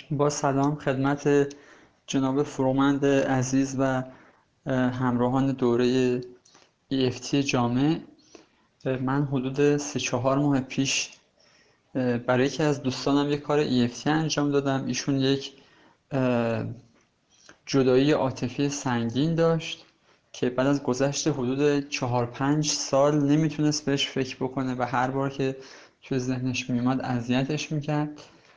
با سلام خدمت جناب فرومند عزیز و همراهان دوره EFT جامع. من حدود 3-4 ماه پیش برای یکی از دوستانم یک کار EFT انجام دادم. ایشون یک جدایی عاطفی سنگین داشت که بعد از گذشت حدود 4-5 سال نمیتونست بهش فکر بکنه و هر بار که توی ذهنش میومد اذیتش میکرد.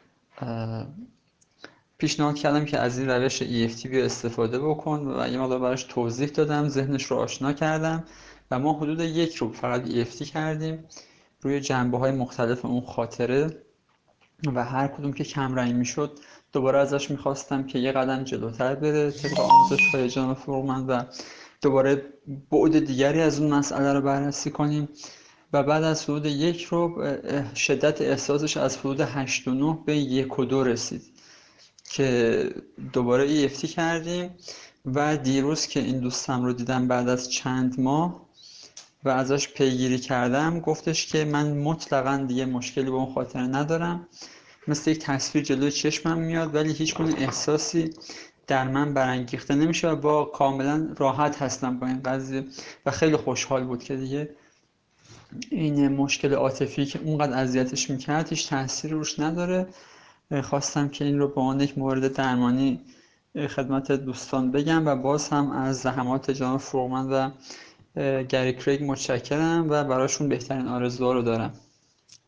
پیشنهاد کردم که از این روش EFT بیا استفاده بکن و یه مقدار براش توضیح دادم، ذهنش رو آشنا کردم و ما حدود 1 رو فقط EFT کردیم روی جنبه‌های مختلف اون خاطره و هر کدوم که کم رنگ میشد دوباره ازش میخواستم که یه قدم جلوتر بره طبق آموزش‌های جناب فرومند و دوباره بعد دیگری از اون مسئله رو بررسی کنیم و بعد از حدود 1 رو شدت احساسش از حدود 8.9 به 1.2 رسید که دوباره EFT کردیم و دیروز که این دوستم رو دیدم بعد از چند ماه و ازش پیگیری کردم گفتش که من مطلقاً دیگه مشکلی با اون خاطره ندارم، مثل یک تصویر جلوی چشمم میاد ولی هیچ گونه احساسی در من برانگیخته نمیشه و با کاملا راحت هستم با این قضیه و خیلی خوشحال بود که دیگه این مشکل عاطفی که اونقدر اذیتش میکرد هیچ تأثیری روش نداره. خواستم که این رو به عنوان یک مورد درمانی خدمت دوستان بگم و باز هم از زحمات جناب فرومن و گری کریگ متشکرم و براشون بهترین آرزوها رو دارم.